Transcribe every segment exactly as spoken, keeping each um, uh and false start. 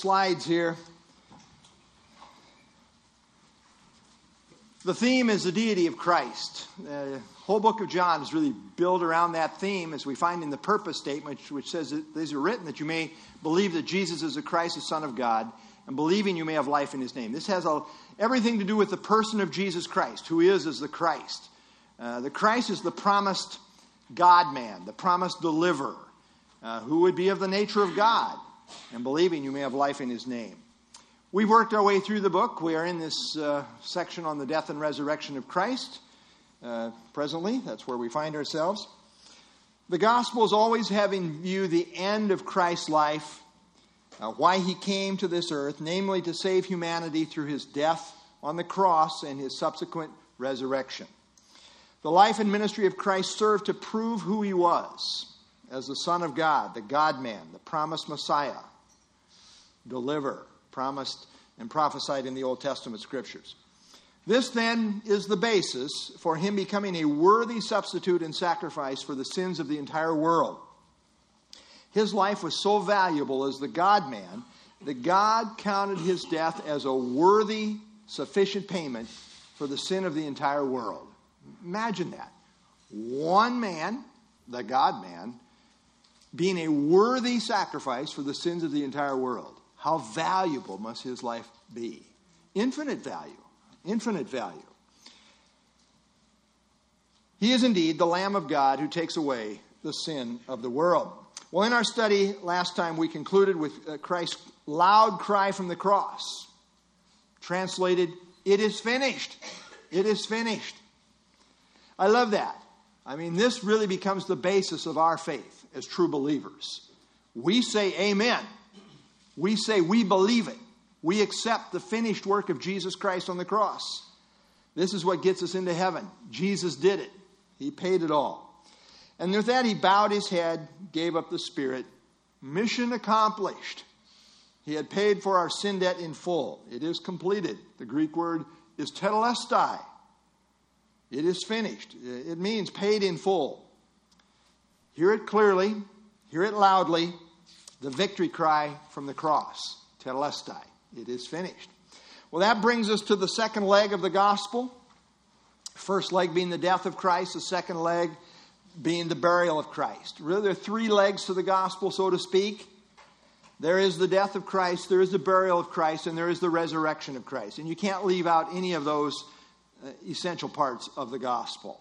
Slides here. The theme is the deity of Christ. The whole book of John is really built around that theme, as we find in the purpose statement, which, which says that these are written that you may believe that Jesus is the Christ, the Son of God, and believing you may have life in his name. This has a, everything to do with the person of Jesus Christ, who is as the Christ. Uh, the Christ is the promised God-man, the promised deliverer, uh, who would be of the nature of God, and believing you may have life in his name. We've worked our way through the book. We are in this uh, section on the death and resurrection of Christ. Uh, presently, that's where we find ourselves. The Gospels always have in view the end of Christ's life, uh, why he came to this earth, namely to save humanity through his death on the cross and his subsequent resurrection. The life and ministry of Christ served to prove who he was as the Son of God, the God-man, the promised Messiah, deliverer, promised and prophesied in the Old Testament scriptures. This then is the basis for him becoming a worthy substitute and sacrifice for the sins of the entire world. His life was so valuable as the God-man that God counted his death as a worthy, sufficient payment for the sin of the entire world. Imagine that. One man, the God-man, being a worthy sacrifice for the sins of the entire world. How valuable must his life be? Infinite value. Infinite value. He is indeed the Lamb of God who takes away the sin of the world. Well, in our study last time, we concluded with uh, Christ's loud cry from the cross. Translated, it is finished. It is finished. I love that. I mean, this really becomes the basis of our faith as true believers. We say amen. We say we believe it. We accept the finished work of Jesus Christ on the cross. This is what gets us into heaven. Jesus did it. He paid it all. And with that, he bowed his head, gave up the spirit. Mission accomplished. He had paid for our sin debt in full. It is completed. The Greek word is tetelestai. It is finished. It means paid in full. Hear it clearly. Hear it loudly. The victory cry from the cross. Tetelestai. It is finished. Well, that brings us to the second leg of the gospel. First leg being the death of Christ. The second leg being the burial of Christ. Really, there are three legs to the gospel, so to speak. There is the death of Christ, there is the burial of Christ, and there is the resurrection of Christ. And you can't leave out any of those uh, essential parts of the gospel.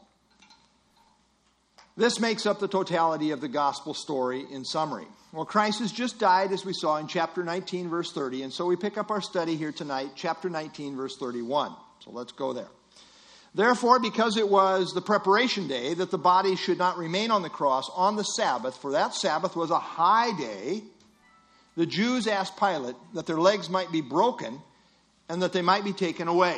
This makes up the totality of the gospel story in summary. Well, Christ has just died, as we saw in chapter nineteen, verse thirty. And so we pick up our study here tonight, chapter nineteen, verse thirty-one. So let's go there. Therefore, because it was the preparation day, that the body should not remain on the cross on the Sabbath, for that Sabbath was a high day, the Jews asked Pilate that their legs might be broken and that they might be taken away.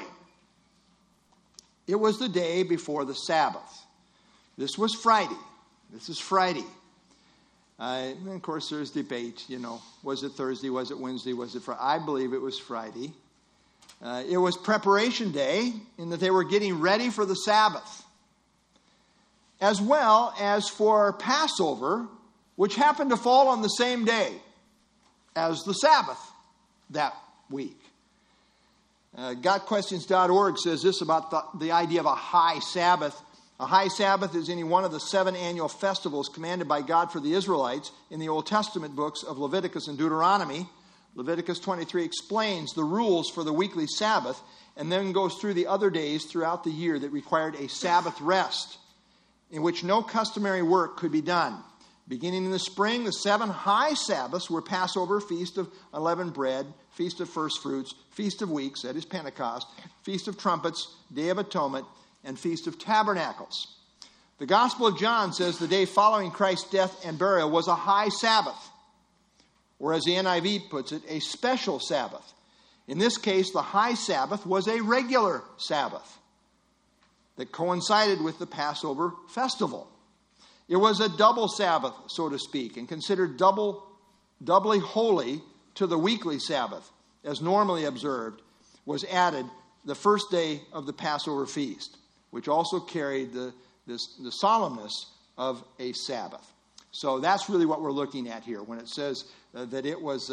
It was the day before the Sabbath. This was Friday. This is Friday. Uh, and of course, there's debate, you know, was it Thursday, was it Wednesday, was it Friday? I believe it was Friday. Uh, it was preparation day in that they were getting ready for the Sabbath, as well as for Passover, which happened to fall on the same day as the Sabbath that week. Uh, got questions dot org says this about the, the idea of a high Sabbath. A high Sabbath is any one of the seven annual festivals commanded by God for the Israelites in the Old Testament books of Leviticus and Deuteronomy. Leviticus twenty-three explains the rules for the weekly Sabbath and then goes through the other days throughout the year that required a Sabbath rest in which no customary work could be done. Beginning in the spring, the seven high Sabbaths were Passover, Feast of Unleavened Bread, Feast of First Fruits, Feast of Weeks, that is Pentecost, Feast of Trumpets, Day of Atonement, and Feast of Tabernacles. The Gospel of John says the day following Christ's death and burial was a high Sabbath, or as the N I V puts it, a special Sabbath. In this case, the high Sabbath was a regular Sabbath that coincided with the Passover festival. It was a double Sabbath, so to speak, and considered double, doubly holy to the weekly Sabbath, as normally observed, was added the first day of the Passover feast, which also carried the, this, the solemnness of a Sabbath. So that's really what we're looking at here when it says uh, that it was uh,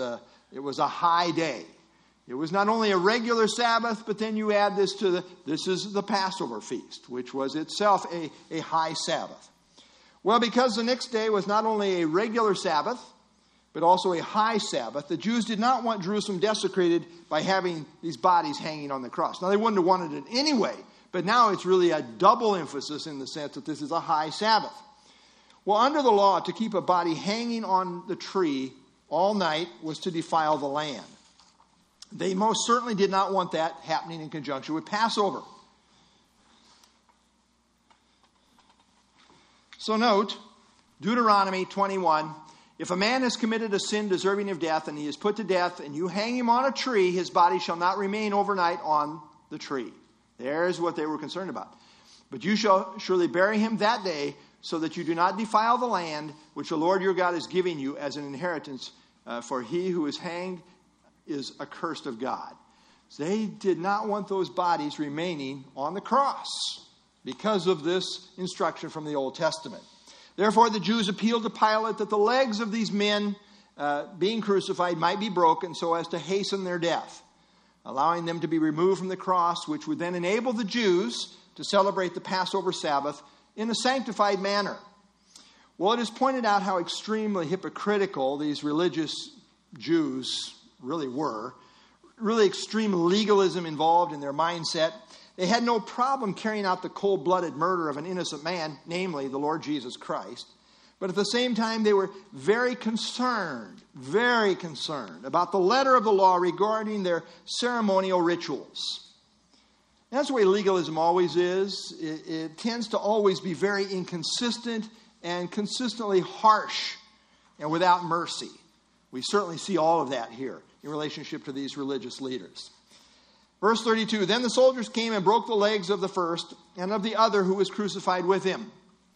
It was a high day. It was not only a regular Sabbath, but then you add this to the, this is the Passover feast, which was itself a, a high Sabbath. Well, because the next day was not only a regular Sabbath, but also a high Sabbath, the Jews did not want Jerusalem desecrated by having these bodies hanging on the cross. Now, they wouldn't have wanted it anyway, but now it's really a double emphasis in the sense that this is a high Sabbath. Well, under the law, to keep a body hanging on the tree all night was to defile the land. They most certainly did not want that happening in conjunction with Passover. So note, Deuteronomy twenty-one, if a man has committed a sin deserving of death and he is put to death and you hang him on a tree, his body shall not remain overnight on the tree. There's what they were concerned about. But you shall surely bury him that day so that you do not defile the land which the Lord your God is giving you as an inheritance, uh, for he who is hanged is accursed of God. So they did not want those bodies remaining on the cross because of this instruction from the Old Testament. Therefore, the Jews appealed to Pilate that the legs of these men uh, being crucified might be broken so as to hasten their death, allowing them to be removed from the cross, which would then enable the Jews to celebrate the Passover Sabbath in a sanctified manner. Well, it is pointed out how extremely hypocritical these religious Jews really were. Really extreme legalism involved in their mindset. They had no problem carrying out the cold-blooded murder of an innocent man, namely the Lord Jesus Christ. But at the same time, they were very concerned, very concerned about the letter of the law regarding their ceremonial rituals. And that's the way legalism always is. It, it tends to always be very inconsistent and consistently harsh and without mercy. We certainly see all of that here in relationship to these religious leaders. Verse thirty-two, then the soldiers came and broke the legs of the first and of the other who was crucified with him.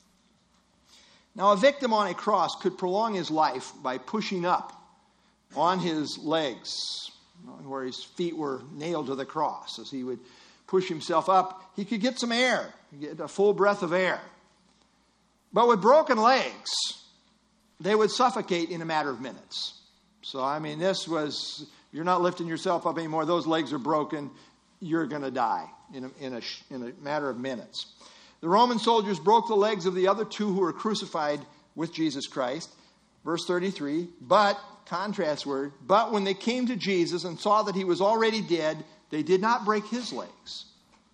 Now a victim on a cross could prolong his life by pushing up on his legs, where his feet were nailed to the cross. As he would push himself up, he could get some air, get a full breath of air. But with broken legs, they would suffocate in a matter of minutes. So, I mean, this was, you're not lifting yourself up anymore. Those legs are broken. You're going to die in a, in, a, in a matter of minutes. The Roman soldiers broke the legs of the other two who were crucified with Jesus Christ. Verse thirty-three, but, contrast word, but when they came to Jesus and saw that he was already dead, they did not break his legs.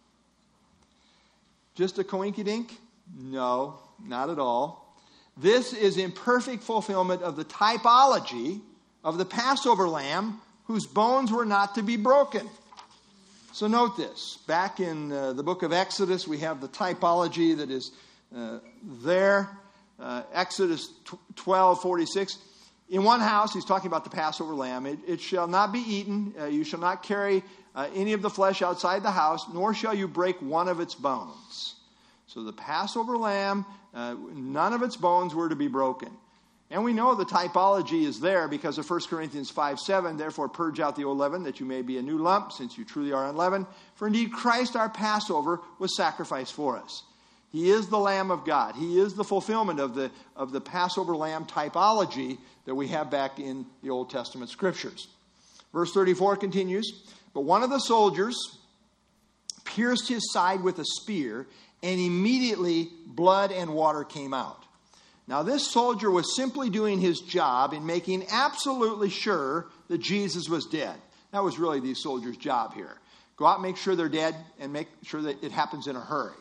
Just a coinkydink? No, not at all. This is in perfect fulfillment of the typology of the Passover lamb whose bones were not to be broken. So note this. Back in uh, the book of Exodus, we have the typology that is uh, there. Uh, Exodus twelve forty-six. In one house, he's talking about the Passover lamb. It, it shall not be eaten. Uh, you shall not carry uh, any of the flesh outside the house, nor shall you break one of its bones. So the Passover lamb, uh, none of its bones were to be broken. And we know the typology is there because of First Corinthians five seven. Therefore, purge out the old leaven, that you may be a new lump, since you truly are unleavened. For indeed, Christ our Passover was sacrificed for us. He is the Lamb of God. He is the fulfillment of the, of the Passover lamb typology that we have back in the Old Testament scriptures. Verse thirty-four continues, but one of the soldiers pierced his side with a spear, and immediately blood and water came out. Now, this soldier was simply doing his job in making absolutely sure that Jesus was dead. That was really these soldiers' job here. Go out and make sure they're dead and make sure that it happens in a hurry.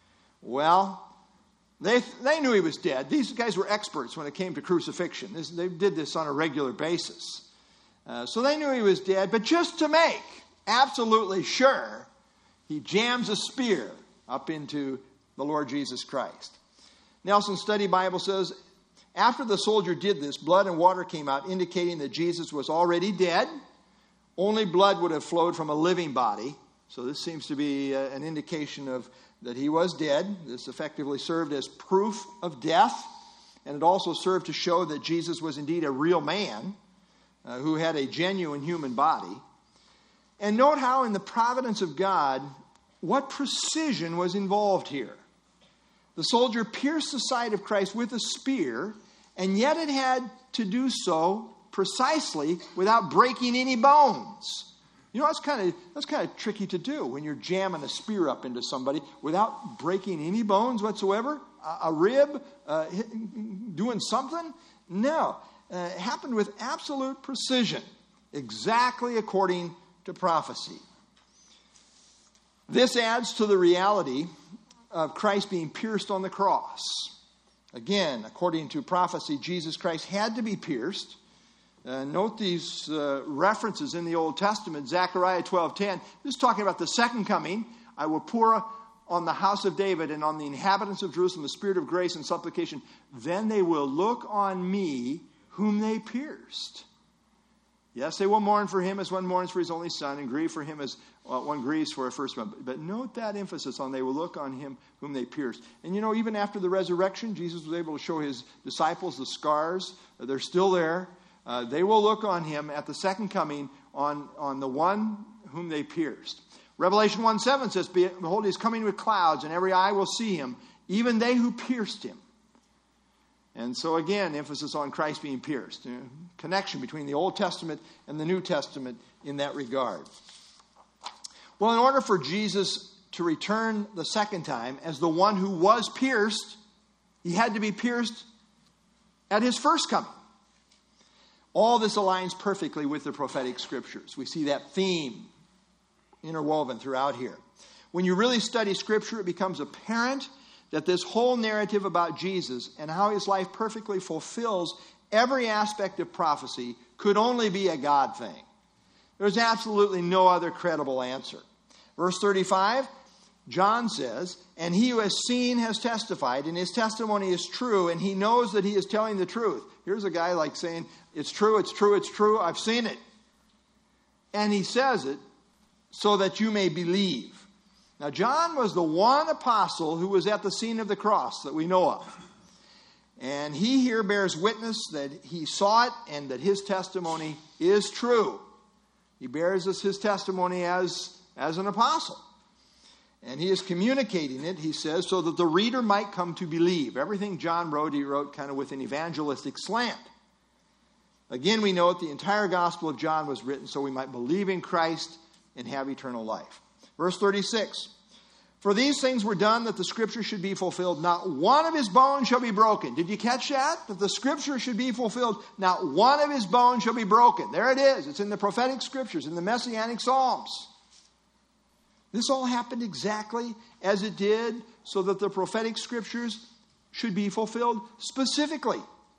Well, they they knew he was dead. These guys were experts when it came to crucifixion. This, they did this on a regular basis. Uh, so they knew he was dead. But just to make absolutely sure, he jams a spear up into the Lord Jesus Christ. Nelson Study Bible says, after the soldier did this, blood and water came out, indicating that Jesus was already dead. Only blood would have flowed from a living body. So this seems to be uh, an indication of that he was dead. This effectively served as proof of death. And it also served to show that Jesus was indeed a real man uh, who had a genuine human body. And note how in the providence of God, what precision was involved here. The soldier pierced the side of Christ with a spear, and yet it had to do so precisely without breaking any bones. You know, that's kind of that's kind of tricky to do when you're jamming a spear up into somebody without breaking any bones whatsoever. A, a rib, uh, hit, doing something? No. Uh, it happened with absolute precision, exactly according to prophecy. This adds to the reality of Christ being pierced on the cross. Again, according to prophecy, Jesus Christ had to be pierced. Uh, note these uh, references in the Old Testament. Zechariah twelve ten. This is talking about the second coming. I will pour on the house of David and on the inhabitants of Jerusalem the spirit of grace and supplication. Then they will look on me whom they pierced. Yes, they will mourn for him as one mourns for his only son, and grieve for him as uh, one grieves for a firstborn. But note that emphasis on they will look on him whom they pierced. And you know, even after the resurrection, Jesus was able to show his disciples the scars. They're still there. Uh, they will look on him at the second coming on, on the one whom they pierced. Revelation one seven says, behold, he is coming with clouds, and every eye will see him, even they who pierced him. And so again, emphasis on Christ being pierced. You know, connection between the Old Testament and the New Testament in that regard. Well, in order for Jesus to return the second time as the one who was pierced, he had to be pierced at his first coming. All this aligns perfectly with the prophetic scriptures. We see that theme interwoven throughout here. When you really study Scripture, it becomes apparent that this whole narrative about Jesus and how his life perfectly fulfills every aspect of prophecy could only be a God thing. There's absolutely no other credible answer. Verse thirty-five, John says, and he who has seen has testified, and his testimony is true, and he knows that he is telling the truth. Here's a guy like saying, it's true, it's true, it's true, I've seen it. And he says it so that you may believe. Now, John was the one apostle who was at the scene of the cross that we know of. And he here bears witness that he saw it and that his testimony is true. He bears us his testimony as, as an apostle. And he is communicating it, he says, so that the reader might come to believe. Everything John wrote, he wrote kind of with an evangelistic slant. Again, we note the entire Gospel of John was written so we might believe in Christ and have eternal life. Verse thirty-six, for these things were done that the Scripture should be fulfilled. Not one of his bones shall be broken. Did you catch that? That the Scripture should be fulfilled. Not one of his bones shall be broken. There it is. It's in the prophetic Scriptures, in the Messianic Psalms. This all happened exactly as it did so that the prophetic Scriptures should be fulfilled specifically.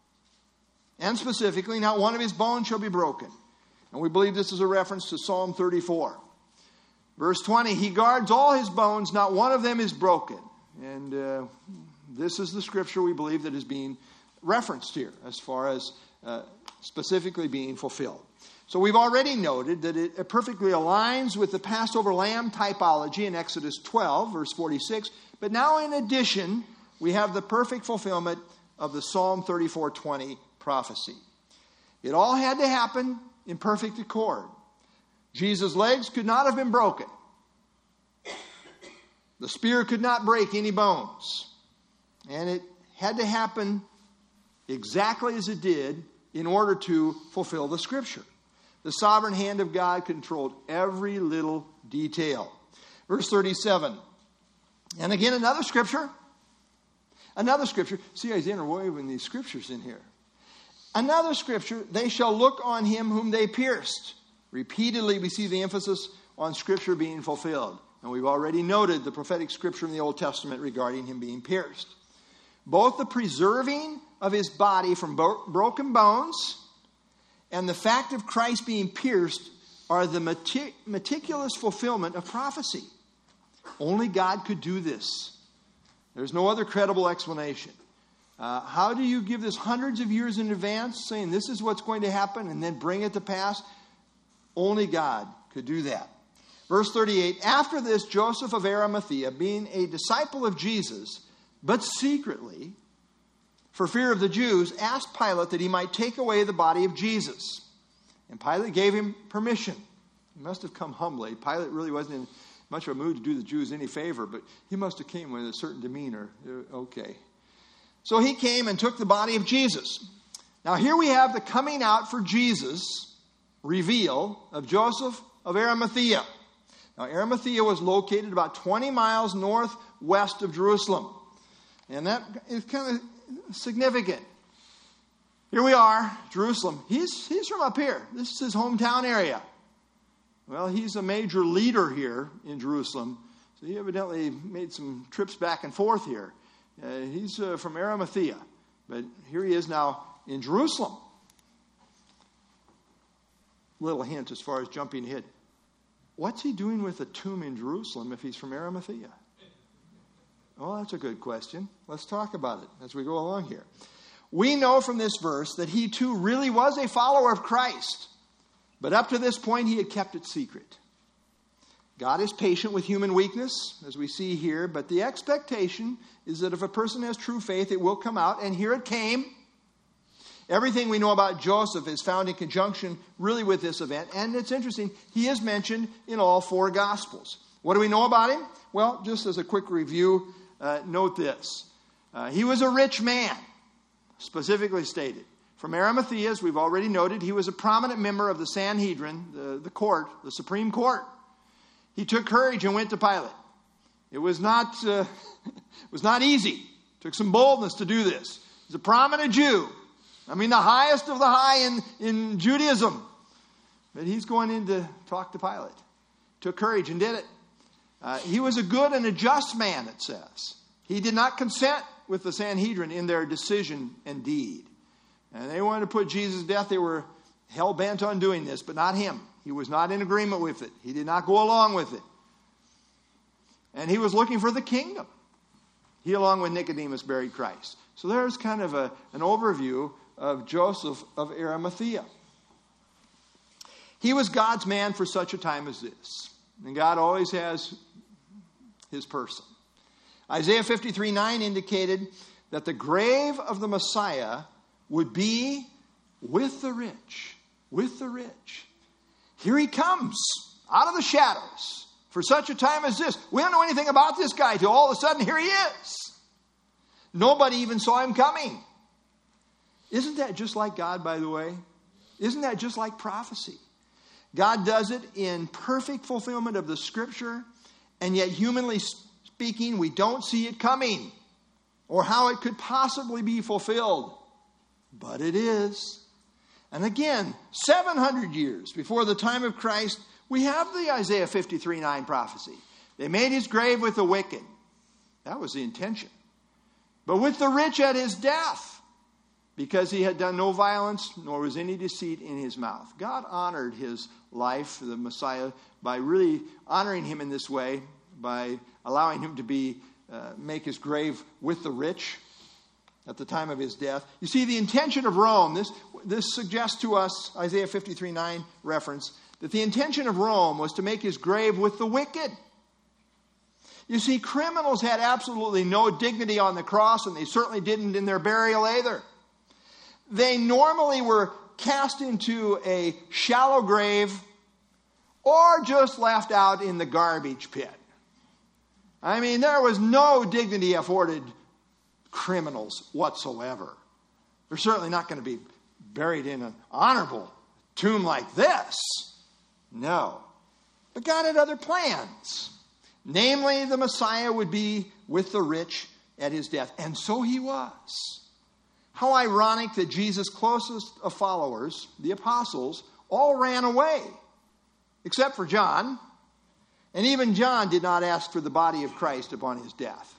And specifically, not one of his bones shall be broken. And we believe this is a reference to Psalm thirty-four. Verse twenty, he guards all his bones, not one of them is broken. And uh, this is the scripture we believe that is being referenced here as far as uh, specifically being fulfilled. So we've already noted that it perfectly aligns with the Passover lamb typology in Exodus twelve, verse forty-six. But now in addition, we have the perfect fulfillment of the Psalm thirty-four twenty prophecy. It all had to happen in perfect accord. Jesus' legs could not have been broken. The spear could not break any bones. And it had to happen exactly as it did in order to fulfill the Scripture. The sovereign hand of God controlled every little detail. Verse thirty-seven. And again, another scripture. Another scripture. See, he's interwoven these scriptures in here. Another scripture. They shall look on him whom they pierced. Repeatedly, we see the emphasis on Scripture being fulfilled. And we've already noted the prophetic Scripture in the Old Testament regarding him being pierced. Both the preserving of his body from bo- broken bones and the fact of Christ being pierced are the metic- meticulous fulfillment of prophecy. Only God could do this. There's no other credible explanation. Uh, how do you give this hundreds of years in advance, saying this is what's going to happen, and then bring it to pass? Only God could do that. Verse thirty-eight, after this, Joseph of Arimathea, being a disciple of Jesus, but secretly, for fear of the Jews, asked Pilate that he might take away the body of Jesus. And Pilate gave him permission. He must have come humbly. Pilate really wasn't in much of a mood to do the Jews any favor, but he must have came with a certain demeanor. Okay. So he came and took the body of Jesus. Now here we have the coming out for Jesus reveal of Joseph of Arimathea. Now Arimathea was located about twenty miles northwest of Jerusalem. And that is kind of significant. Here we are, Jerusalem. He's, he's from up here. This is his hometown area. Well, he's a major leader here in Jerusalem. So he evidently made some trips back and forth here. Uh, he's uh, from Arimathea. But here he is now in Jerusalem. Little hint as far as jumping ahead. What's he doing with a tomb in Jerusalem if he's from Arimathea? Well, that's a good question. Let's talk about it as we go along here. We know from this verse that he too really was a follower of Christ. But up to this point, he had kept it secret. God is patient with human weakness, as we see here. But the expectation is that if a person has true faith, it will come out. And here it came. Everything we know about Joseph is found in conjunction really with this event. And it's interesting, he is mentioned in all four Gospels. What do we know about him? Well, just as a quick review, uh, note this. Uh, he was a rich man, specifically stated. From Arimathea, as we've already noted, he was a prominent member of the Sanhedrin, the, the court, the Supreme Court. He took courage and went to Pilate. It was not, uh, it was not easy. It took some boldness to do this. He's a prominent Jew. I mean, the highest of the high in, in Judaism. But he's going in to talk to Pilate. Took courage and did it. Uh, he was a good and a just man, it says. He did not consent with the Sanhedrin in their decision and deed. And they wanted to put Jesus to death. They were hell-bent on doing this, but not him. He was not in agreement with it. He did not go along with it. And he was looking for the kingdom. He, along with Nicodemus, buried Christ. So there's kind of a, an overview of Joseph of Arimathea. He was God's man for such a time as this. And God always has his person. Isaiah fifty-three nine indicated that the grave of the Messiah would be with the rich. With the rich. Here he comes out of the shadows for such a time as this. We don't know anything about this guy till all of a sudden here he is. Nobody even saw him coming. Isn't that just like God, by the way? Isn't that just like prophecy? God does it in perfect fulfillment of the Scripture, and yet humanly speaking, we don't see it coming or how it could possibly be fulfilled. But it is. And again, seven hundred years before the time of Christ, we have the Isaiah fifty-three nine prophecy. They made his grave with the wicked. That was the intention. But with the rich at his death, because he had done no violence, nor was any deceit in his mouth. God honored his life, the Messiah, by really honoring him in this way, by allowing him to be uh, make his grave with the rich at the time of his death. You see, the intention of Rome, this, this suggests to us, Isaiah fifty-three nine reference, that the intention of Rome was to make his grave with the wicked. You see, criminals had absolutely no dignity on the cross, and they certainly didn't in their burial either. They normally were cast into a shallow grave or just left out in the garbage pit. I mean, there was no dignity afforded criminals whatsoever. They're certainly not going to be buried in an honorable tomb like this. No. But God had other plans. Namely, the Messiah would be with the rich at his death. And so he was. How ironic that Jesus' closest of followers, the apostles, all ran away. Except for John. And even John did not ask for the body of Christ upon his death.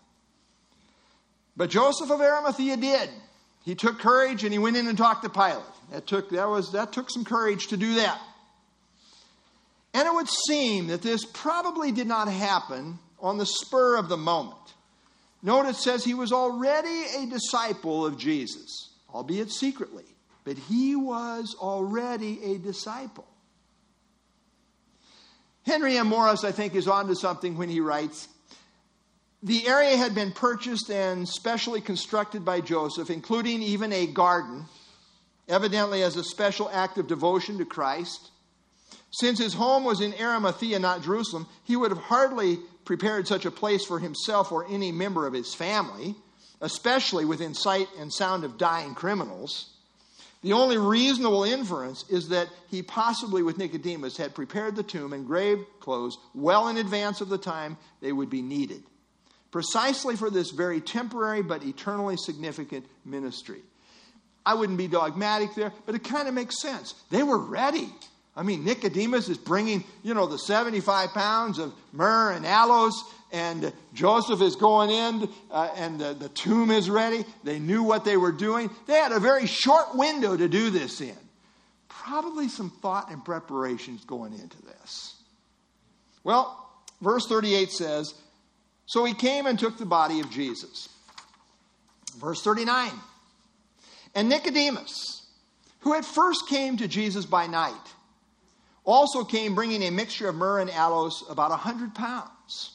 But Joseph of Arimathea did. He took courage and he went in and talked to Pilate. That took, that was, that took some courage to do that. And it would seem that this probably did not happen on the spur of the moment. Note it says he was already a disciple of Jesus, albeit secretly. But he was already a disciple. Henry M. Morris, I think, is onto something when he writes, the area had been purchased and specially constructed by Joseph, including even a garden, evidently as a special act of devotion to Christ. Since his home was in Arimathea, not Jerusalem, he would have hardly prepared such a place for himself or any member of his family, especially within sight and sound of dying criminals. The only reasonable inference is that he possibly, with Nicodemus, had prepared the tomb and grave clothes well in advance of the time they would be needed, precisely for this very temporary but eternally significant ministry. I wouldn't be dogmatic there, but it kind of makes sense. They were ready. I mean, Nicodemus is bringing, you know, the seventy-five pounds of myrrh and aloes, and Joseph is going in, uh, and the, the tomb is ready. They knew what they were doing. They had a very short window to do this in. Probably some thought and preparations going into this. Well, verse thirty-eight says, so he came and took the body of Jesus. Verse thirty-nine, and Nicodemus, who at first came to Jesus by night, also came bringing a mixture of myrrh and aloes, about a hundred pounds.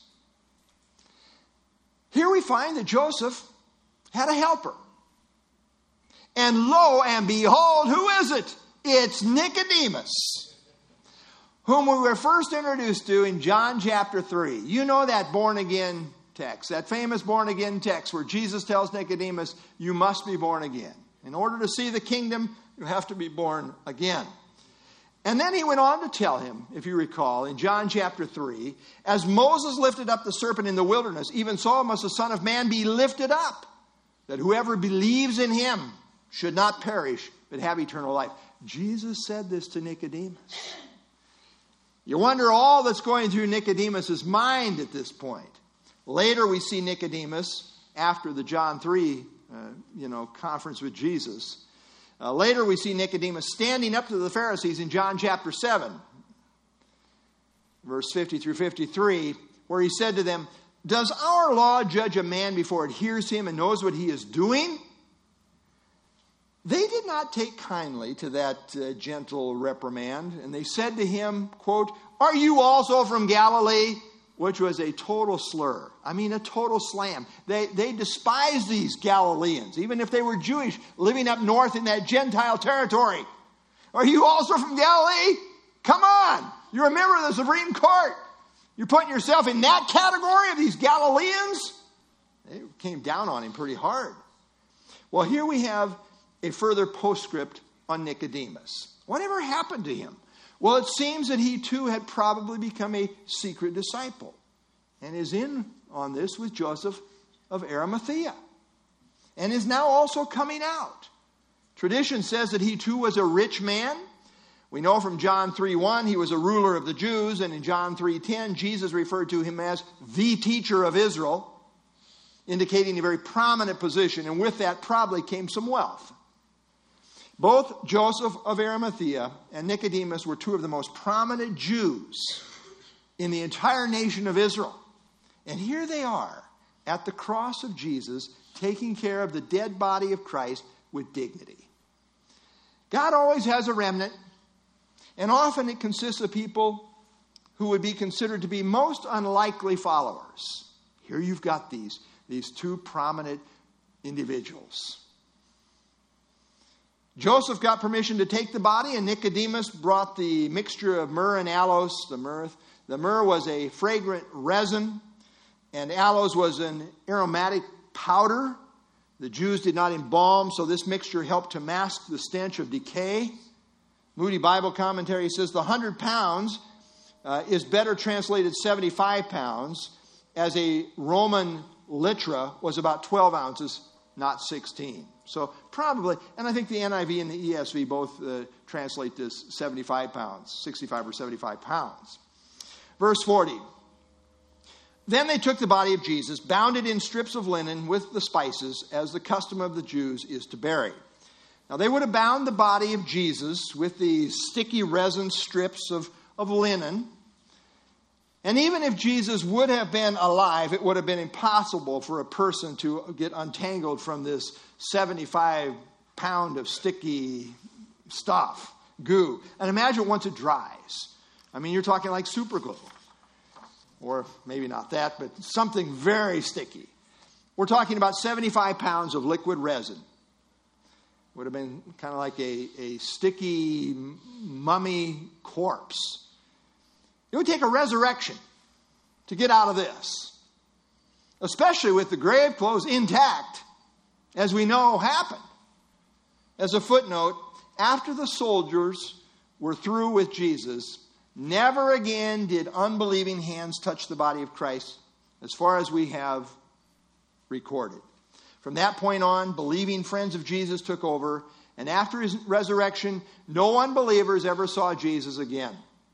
Here we find that Joseph had a helper. And lo and behold, who is it? It's Nicodemus, whom we were first introduced to in John chapter three. You know that born again text, that famous born again text where Jesus tells Nicodemus, you must be born again. In order to see the kingdom, you have to be born again. And then he went on to tell him, if you recall, in John chapter three, as Moses lifted up the serpent in the wilderness, even so must the Son of Man be lifted up, that whoever believes in him should not perish, but have eternal life. Jesus said this to Nicodemus. You wonder all that's going through Nicodemus' mind at this point. Later we see Nicodemus, after the John three uh, you know, conference with Jesus, Uh, later we see Nicodemus standing up to the Pharisees in John chapter seven, verse fifty through fifty-three, where he said to them, does our law judge a man before it hears him and knows what he is doing? They did not take kindly to that uh, gentle reprimand, and they said to him, quote, are you also from Galilee? Which was a total slur. I mean, a total slam. They, they despised these Galileans, even if they were Jewish, living up north in that Gentile territory. Are you also from Galilee? Come on. You're a member of the Supreme Court. You're putting yourself in that category of these Galileans? They came down on him pretty hard. Well, here we have a further postscript on Nicodemus. Whatever happened to him? Well, it seems that he too had probably become a secret disciple and is in on this with Joseph of Arimathea and is now also coming out. Tradition says that he too was a rich man. We know from John three one he was a ruler of the Jews, and in John three ten Jesus referred to him as the teacher of Israel, indicating a very prominent position, and with that probably came some wealth. Both Joseph of Arimathea and Nicodemus were two of the most prominent Jews in the entire nation of Israel. And here they are at the cross of Jesus, taking care of the dead body of Christ with dignity. God always has a remnant, and often it consists of people who would be considered to be most unlikely followers. Here you've got these, these two prominent individuals. Joseph got permission to take the body, and Nicodemus brought the mixture of myrrh and aloes. The myrrh, the myrrh was a fragrant resin, and aloes was an aromatic powder. The Jews did not embalm, so this mixture helped to mask the stench of decay. Moody Bible Commentary says the hundred pounds uh, is better translated seventy-five pounds, as a Roman litra was about twelve ounces, not sixteen. So probably, and I think the N I V and the E S V both uh, translate this seventy-five pounds, sixty-five or seventy-five pounds. Verse forty. Then they took the body of Jesus, bound it in strips of linen with the spices, as the custom of the Jews is to bury. Now they would have bound the body of Jesus with these sticky resin strips of, of linen. And even if Jesus would have been alive, it would have been impossible for a person to get untangled from this seventy-five pound of sticky stuff, goo. And imagine once it dries. I mean, you're talking like super glue. Or maybe not that, but something very sticky. We're talking about seventy-five pounds of liquid resin. Would have been kind of like a, a sticky mummy corpse. It would take a resurrection to get out of this. Especially with the grave clothes intact, as we know happened. As a footnote, after the soldiers were through with Jesus, never again did unbelieving hands touch the body of Christ, as far as we have recorded. From that point on, believing friends of Jesus took over, and after his resurrection, no unbelievers ever saw Jesus again.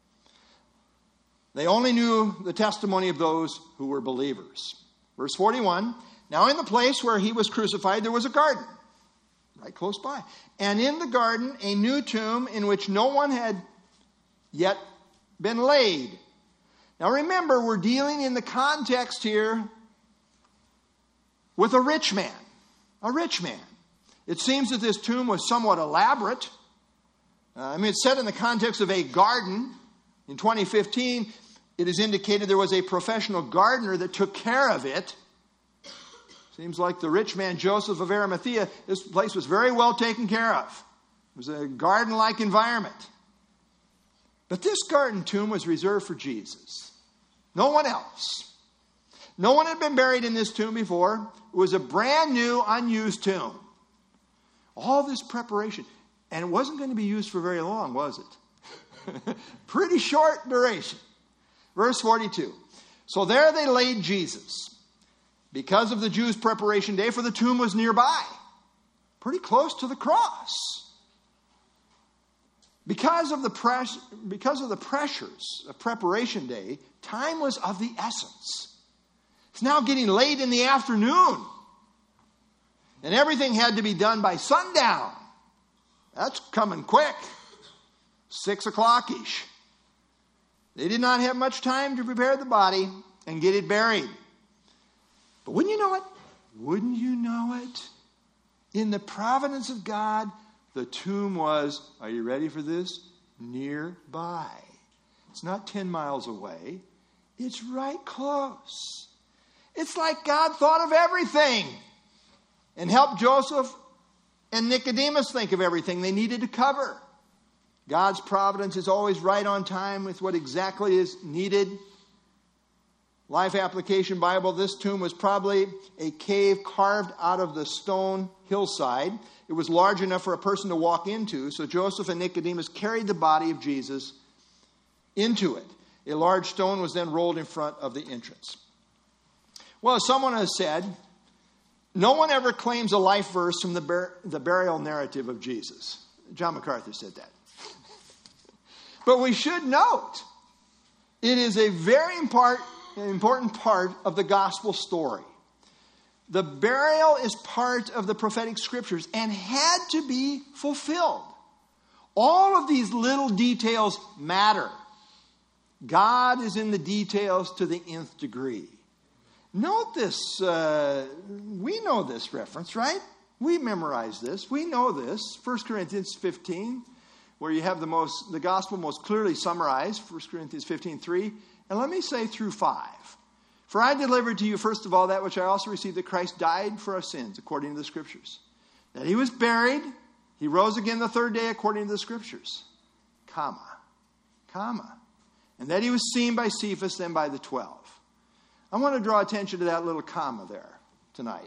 They only knew the testimony of those who were believers. Verse forty-one, now in the place where he was crucified, there was a garden, right close by. And in the garden, a new tomb in which no one had yet been laid. Now remember, we're dealing in the context here with a rich man. A rich man. It seems that this tomb was somewhat elaborate. Uh, I mean, it's set in the context of a garden. In twenty fifteen, it is indicated there was a professional gardener that took care of it. Seems like the rich man Joseph of Arimathea, this place was very well taken care of. It was a garden-like environment. But this garden tomb was reserved for Jesus. No one else. No one had been buried in this tomb before. It was a brand new, unused tomb. All this preparation. And it wasn't going to be used for very long, was it? Pretty short duration. Verse forty-two. So there they laid Jesus, because of the Jews' preparation day, for the tomb was nearby. Pretty close to the cross. Because of the press, because of the pressures of preparation day, time was of the essence. It's now getting late in the afternoon. And everything had to be done by sundown. That's coming quick. Six o'clock-ish. They did not have much time to prepare the body and get it buried. But wouldn't you know it? Wouldn't you know it? In the providence of God, the tomb was, are you ready for this? Nearby. It's not ten miles away. It's right close. It's like God thought of everything and helped Joseph and Nicodemus think of everything they needed to cover. God's providence is always right on time with what exactly is needed. Life Application Bible, this tomb was probably a cave carved out of the stone hillside. It was large enough for a person to walk into, so Joseph and Nicodemus carried the body of Jesus into it. A large stone was then rolled in front of the entrance. Well, as someone has said, no one ever claims a life verse from the, bur- the burial narrative of Jesus. John MacArthur said that. But we should note, it is a very important, important part of the gospel story. The burial is part of the prophetic scriptures and had to be fulfilled. All of these little details matter. God is in the details to the nth degree. Note this. Uh, we know this reference, right? We memorize this. We know this. First Corinthians fifteen, where you have the most, the gospel most clearly summarized. First Corinthians fifteen three. And let me say through five. For I delivered to you, first of all, that which I also received, that Christ died for our sins, according to the Scriptures. That he was buried. He rose again the third day, according to the Scriptures. Comma. Comma. And that he was seen by Cephas, then by the twelve. I want to draw attention to that little comma there tonight.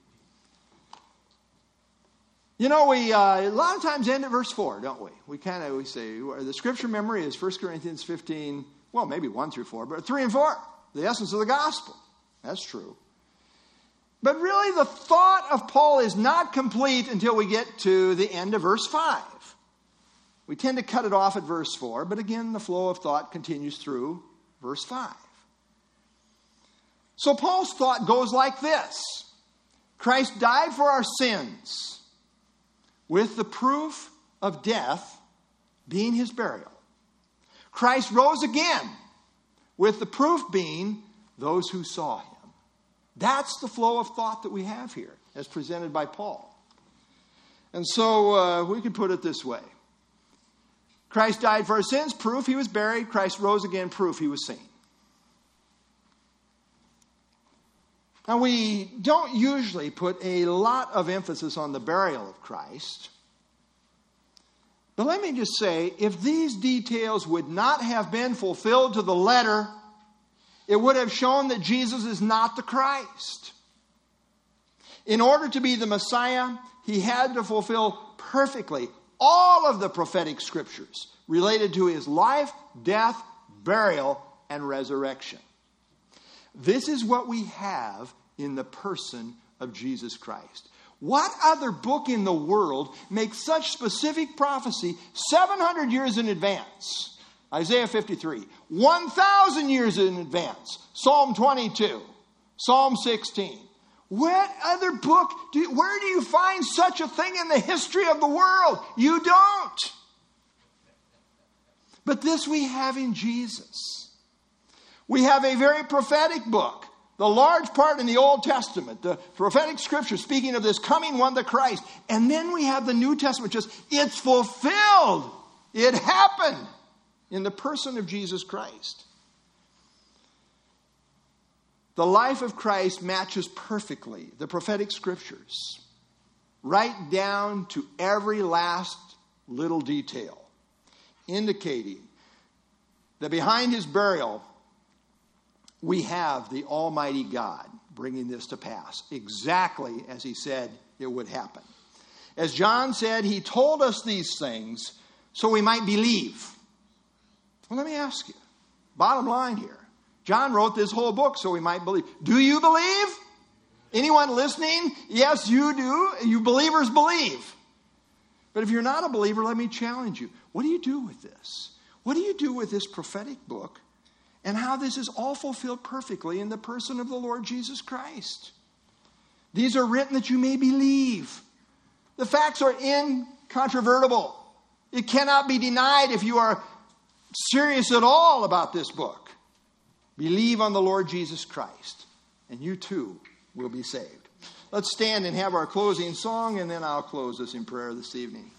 You know, we uh, a lot of times end at verse four, don't we? We kind of we say the scripture memory is First Corinthians fifteen, well, maybe one through four, but three and four, the essence of the gospel. That's true. But really, the thought of Paul is not complete until we get to the end of verse five. We tend to cut it off at verse four, but again, the flow of thought continues through verse five. So Paul's thought goes like this. Christ died for our sins, with the proof of death being his burial. Christ rose again, with the proof being those who saw him. That's the flow of thought that we have here, as presented by Paul. And so uh, we can put it this way. Christ died for our sins, proof he was buried. Christ rose again, proof he was seen. Now, we don't usually put a lot of emphasis on the burial of Christ. But let me just say, if these details would not have been fulfilled to the letter, it would have shown that Jesus is not the Christ. In order to be the Messiah, he had to fulfill perfectly all of the prophetic scriptures related to his life, death, burial, and resurrection. This is what we have in the person of Jesus Christ. What other book in the world makes such specific prophecy seven hundred years in advance? Isaiah fifty-three. one thousand years in advance. Psalm twenty-two. Psalm sixteen. What other book, do you, where do you find such a thing in the history of the world? You don't. But this we have in Jesus. We have a very prophetic book. The large part in the Old Testament, the prophetic scripture speaking of this coming one, the Christ. And then we have the New Testament, just, it's fulfilled. It happened in the person of Jesus Christ. The life of Christ matches perfectly the prophetic scriptures, right down to every last little detail, indicating that behind his burial, we have the Almighty God bringing this to pass, exactly as he said it would happen. As John said, he told us these things so we might believe. Well, let me ask you, bottom line here. John wrote this whole book so we might believe. Do you believe? Anyone listening? Yes, you do. You believers believe. But if you're not a believer, let me challenge you. What do you do with this? What do you do with this prophetic book and how this is all fulfilled perfectly in the person of the Lord Jesus Christ? These are written that you may believe. The facts are incontrovertible. It cannot be denied if you are serious at all about this book. Believe on the Lord Jesus Christ, and you too will be saved. Let's stand and have our closing song, and then I'll close us in prayer this evening.